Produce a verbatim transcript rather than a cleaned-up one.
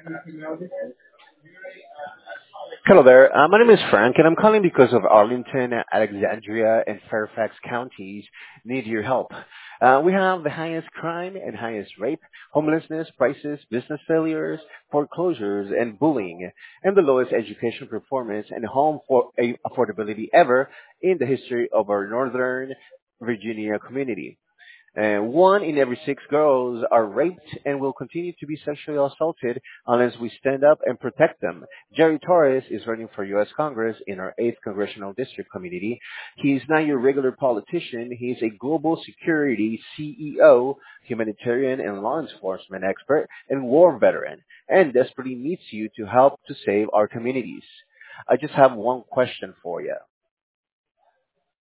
Hello there. Uh, my name is Frank, and I'm calling because of Arlington, Alexandria, and Fairfax counties need your help. Uh, we have the highest crime and highest rape, homelessness, prices, business failures, foreclosures, and bullying, and the lowest education performance and home for a- affordability ever in the history of our Northern Virginia community. And one in every six girls are raped and will continue to be sexually assaulted unless we stand up and protect them. Jerry Torres is running for U S. Congress in our eighth Congressional District Committee. He is not your regular politician. He is a global security C E O, humanitarian and law enforcement expert, and war veteran, and desperately needs you to help to save our communities. I just have one question for you.